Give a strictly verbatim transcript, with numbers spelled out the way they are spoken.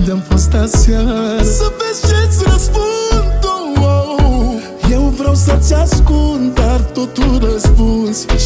de-am fost aseară. Să vezi ce-ți răspund, oh, oh. Eu vreau să-ți ascund, dar tot tu răspunzi.